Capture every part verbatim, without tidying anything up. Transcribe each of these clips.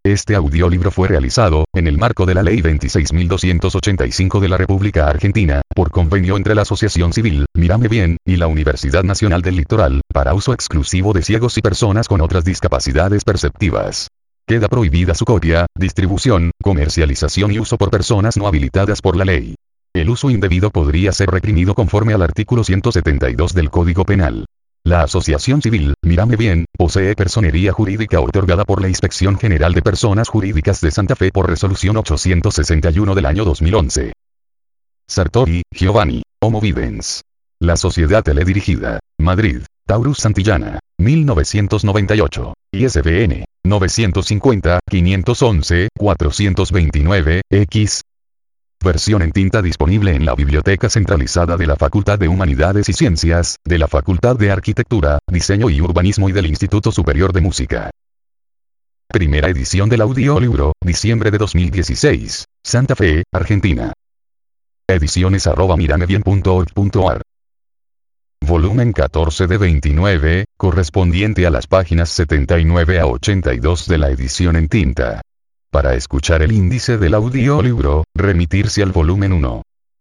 Este audiolibro fue realizado, en el marco de la Ley veintiséis mil doscientos ochenta y cinco de la República Argentina, por convenio entre la Asociación Civil, Mírame Bien, y la Universidad Nacional del Litoral, para uso exclusivo de ciegos y personas con otras discapacidades perceptivas. Queda prohibida su copia, distribución, comercialización y uso por personas no habilitadas por la ley. El uso indebido podría ser reprimido conforme al artículo ciento setenta y dos del Código Penal. La Asociación Civil, Mírame Bien, posee personería jurídica otorgada por la Inspección General de Personas Jurídicas de Santa Fe por resolución ochocientos sesenta y uno del año dos mil once. Sartori, Giovanni, Homo Videns. La Sociedad Teledirigida, Madrid, Taurus Santillana, mil novecientos noventa y ocho, I S B N, novecientos cincuenta, quinientos once, cuatrocientos veintinueve, X. Versión en tinta disponible en la Biblioteca Centralizada de la Facultad de Humanidades y Ciencias, de la Facultad de Arquitectura, Diseño y Urbanismo y del Instituto Superior de Música. Primera edición del audiolibro, diciembre de dos mil dieciséis, Santa Fe, Argentina. Ediciones arroba miramebien punto org punto ar. Volumen catorce de veintinueve, correspondiente a las páginas setenta y nueve a ochenta y dos de la edición en tinta. Para escuchar el índice del audiolibro, remitirse al volumen uno.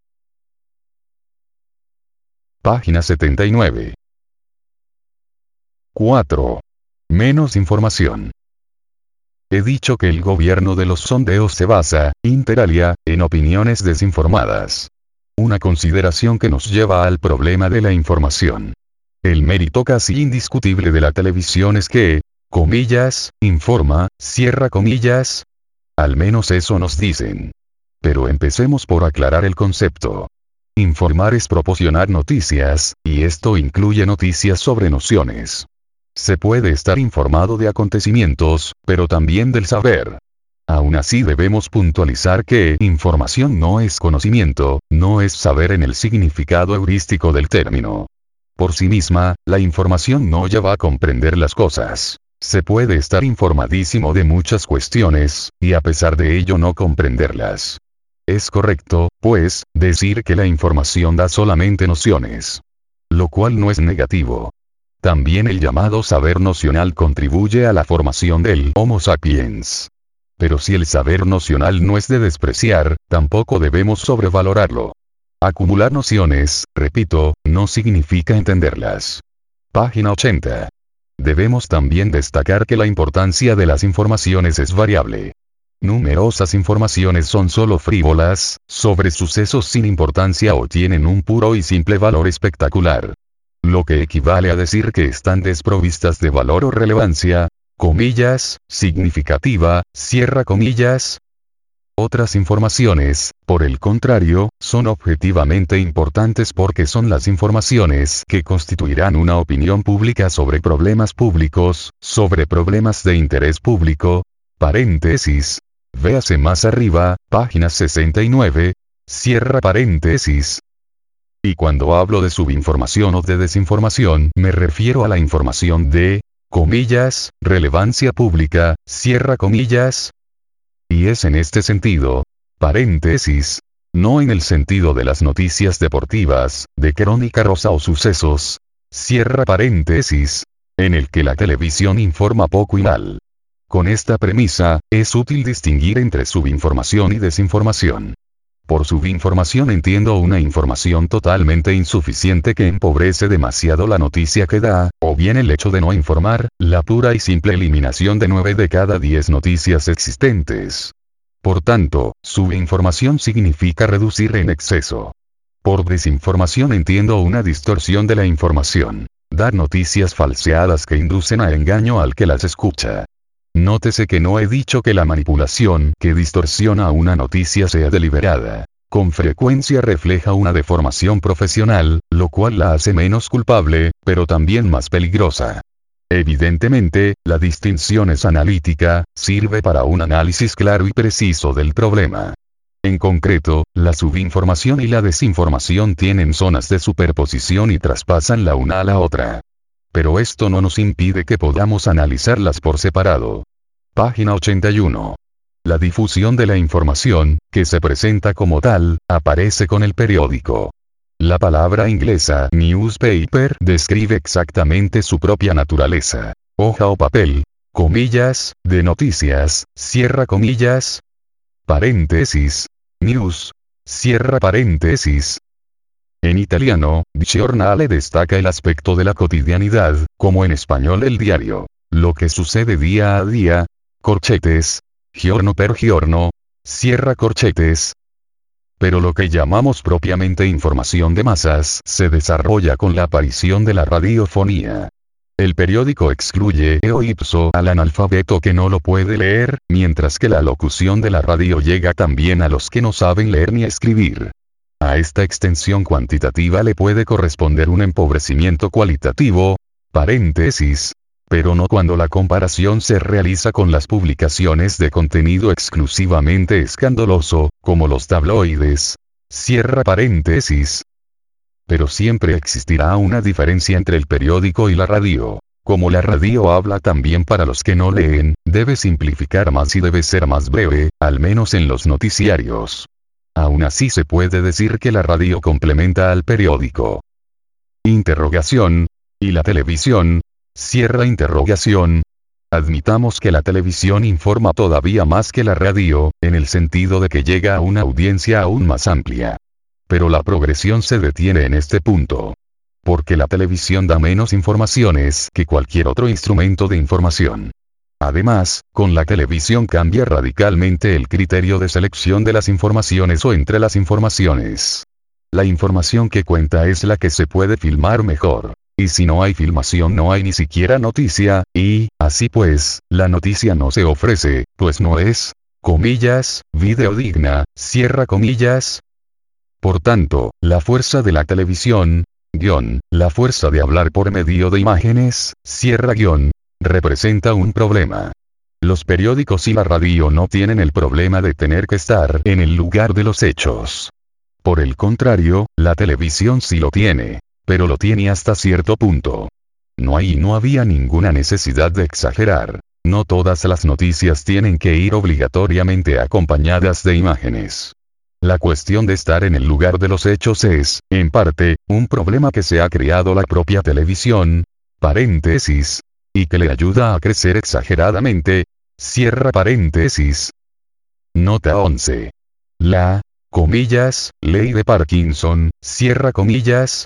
Página setenta y nueve. cuatro. Menos información. He dicho que el gobierno de los sondeos se basa, inter alia, en opiniones desinformadas. Una consideración que nos lleva al problema de la información. El mérito casi indiscutible de la televisión es que, comillas, informa, cierra comillas. Al menos eso nos dicen. Pero empecemos por aclarar el concepto. Informar es proporcionar noticias, y esto incluye noticias sobre nociones. Se puede estar informado de acontecimientos, pero también del saber. Aún así debemos puntualizar que información no es conocimiento, no es saber en el significado heurístico del término. Por sí misma, la información no lleva a comprender las cosas. Se puede estar informadísimo de muchas cuestiones, y a pesar de ello no comprenderlas. Es correcto, pues, decir que la información da solamente nociones. Lo cual no es negativo. También el llamado saber nocional contribuye a la formación del Homo sapiens. Pero si el saber nocional no es de despreciar, tampoco debemos sobrevalorarlo. Acumular nociones, repito, no significa entenderlas. Página ochenta. Debemos también destacar que la importancia de las informaciones es variable. Numerosas informaciones son solo frívolas, sobre sucesos sin importancia o tienen un puro y simple valor espectacular. Lo que equivale a decir que están desprovistas de valor o relevancia, comillas, significativa, cierra comillas. Otras informaciones, por el contrario, son objetivamente importantes porque son las informaciones que constituirán una opinión pública sobre problemas públicos, sobre problemas de interés público. Paréntesis. Véase más arriba, página sesenta y nueve. Cierra paréntesis. Y cuando hablo de subinformación o de desinformación, me refiero a la información de, comillas, relevancia pública, cierra comillas. Y es en este sentido, paréntesis, no en el sentido de las noticias deportivas, de crónica rosa o sucesos, cierra paréntesis, en el que la televisión informa poco y mal. Con esta premisa, es útil distinguir entre subinformación y desinformación. Por subinformación entiendo una información totalmente insuficiente que empobrece demasiado la noticia que da, o bien el hecho de no informar, la pura y simple eliminación de nueve de cada diez noticias existentes. Por tanto, subinformación significa reducir en exceso. Por desinformación entiendo una distorsión de la información. Dar noticias falseadas que inducen a engaño al que las escucha. Nótese que no he dicho que la manipulación que distorsiona una noticia sea deliberada. Con frecuencia refleja una deformación profesional, lo cual la hace menos culpable, pero también más peligrosa. Evidentemente, la distinción es analítica, sirve para un análisis claro y preciso del problema. En concreto, la subinformación y la desinformación tienen zonas de superposición y traspasan la una a la otra. Pero esto no nos impide que podamos analizarlas por separado. Página ochenta y uno. La difusión de la información, que se presenta como tal, aparece con el periódico. La palabra inglesa newspaper describe exactamente su propia naturaleza. Hoja o papel. comillas, de noticias, cierra comillas, paréntesis, news, cierra paréntesis. En italiano, giornale destaca el aspecto de la cotidianidad, como en español el diario. Lo que sucede día a día, corchetes, giorno per giorno, cierra corchetes. Pero lo que llamamos propiamente información de masas se desarrolla con la aparición de la radiofonía. El periódico excluye eo ipso al analfabeto que no lo puede leer, mientras que la locución de la radio llega también a los que no saben leer ni escribir. A esta extensión cuantitativa le puede corresponder un empobrecimiento cualitativo, paréntesis, pero no cuando la comparación se realiza con las publicaciones de contenido exclusivamente escandaloso, como los tabloides, cierra paréntesis. Pero siempre existirá una diferencia entre el periódico y la radio. Como la radio habla también para los que no leen, debe simplificar más y debe ser más breve, al menos en los noticiarios. Aún así se puede decir que la radio complementa al periódico. Interrogación. ¿Y la televisión? Cierra interrogación. Admitamos que la televisión informa todavía más que la radio, en el sentido de que llega a una audiencia aún más amplia. Pero la progresión se detiene en este punto. Porque la televisión da menos informaciones que cualquier otro instrumento de información. Además, con la televisión cambia radicalmente el criterio de selección de las informaciones o entre las informaciones. La información que cuenta es la que se puede filmar mejor. Y si no hay filmación no hay ni siquiera noticia, y, así pues, la noticia no se ofrece, pues no es, comillas, videodigna, cierra comillas. Por tanto, la fuerza de la televisión, guión, la fuerza de hablar por medio de imágenes, cierra guión, representa un problema. Los periódicos y la radio no tienen el problema de tener que estar en el lugar de los hechos. Por el contrario, la televisión sí lo tiene. Pero lo tiene hasta cierto punto. No hay y no había ninguna necesidad de exagerar. No todas las noticias tienen que ir obligatoriamente acompañadas de imágenes. La cuestión de estar en el lugar de los hechos es, en parte, un problema que se ha creado la propia televisión, paréntesis, y que le ayuda a crecer exageradamente, cierra paréntesis. Nota once. La, comillas, ley de Parkinson, cierra comillas,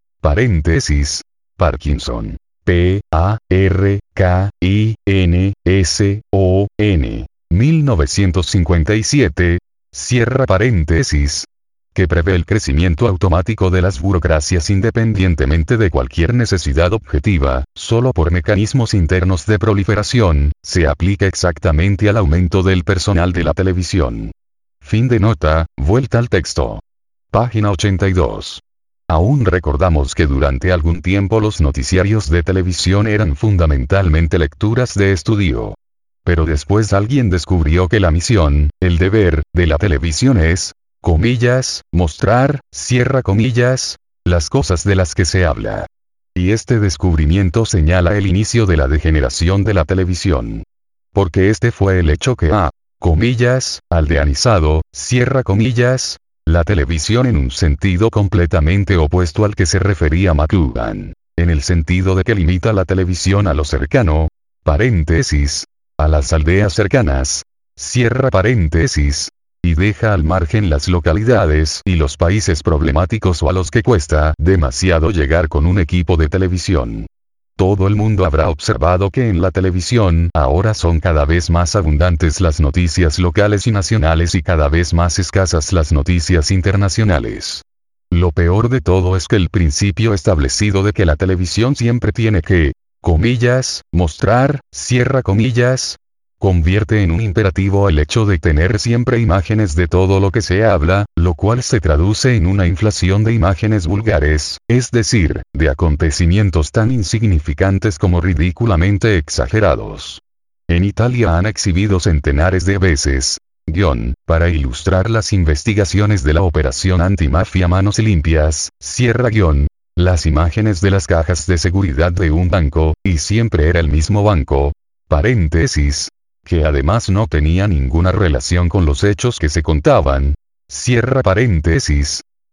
paréntesis, Parkinson. P A R K I N S O N. mil novecientos cincuenta y siete. Cierra paréntesis. Que prevé el crecimiento automático de las burocracias independientemente de cualquier necesidad objetiva, solo por mecanismos internos de proliferación, se aplica exactamente al aumento del personal de la televisión. Fin de nota, vuelta al texto. Página ochenta y dos. Aún recordamos que durante algún tiempo los noticiarios de televisión eran fundamentalmente lecturas de estudio. Pero después alguien descubrió que la misión, el deber, de la televisión es, comillas, mostrar, cierra comillas, las cosas de las que se habla. Y este descubrimiento señala el inicio de la degeneración de la televisión. Porque este fue el hecho que ha, comillas, aldeanizado, cierra comillas, la televisión en un sentido completamente opuesto al que se refería McLuhan, en el sentido de que limita la televisión a lo cercano, paréntesis, a las aldeas cercanas, cierra paréntesis, y deja al margen las localidades y los países problemáticos o a los que cuesta demasiado llegar con un equipo de televisión. Todo el mundo habrá observado que en la televisión ahora son cada vez más abundantes las noticias locales y nacionales y cada vez más escasas las noticias internacionales. Lo peor de todo es que el principio establecido de que la televisión siempre tiene que, comillas, mostrar, cierra comillas, convierte en un imperativo el hecho de tener siempre imágenes de todo lo que se habla, lo cual se traduce en una inflación de imágenes vulgares, es decir, de acontecimientos tan insignificantes como ridículamente exagerados. En Italia han exhibido centenares de veces, guión, para ilustrar las investigaciones de la operación antimafia Manos Limpias, cierra guión, las imágenes de las cajas de seguridad de un banco, y siempre era el mismo banco, paréntesis, que además no tenía ninguna relación con los hechos que se contaban, cierra paréntesis.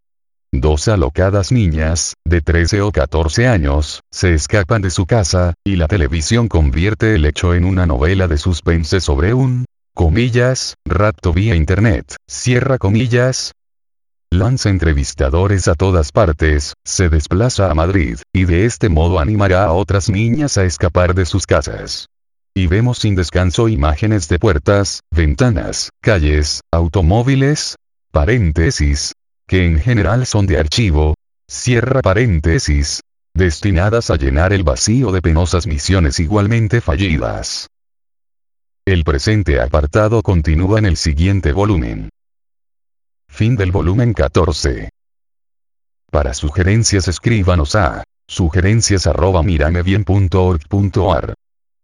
Dos alocadas niñas, de trece o catorce años, se escapan de su casa, y la televisión convierte el hecho en una novela de suspense sobre un, comillas, rapto vía internet, cierra comillas. Lanza entrevistadores a todas partes, se desplaza a Madrid, y de este modo animará a otras niñas a escapar de sus casas. Y vemos sin descanso imágenes de puertas, ventanas, calles, automóviles, paréntesis, que en general son de archivo, cierra paréntesis, destinadas a llenar el vacío de penosas misiones igualmente fallidas. El presente apartado continúa en el siguiente volumen. Fin del volumen catorce. Para sugerencias escríbanos a sugerencias arroba miramebien punto org punto ar.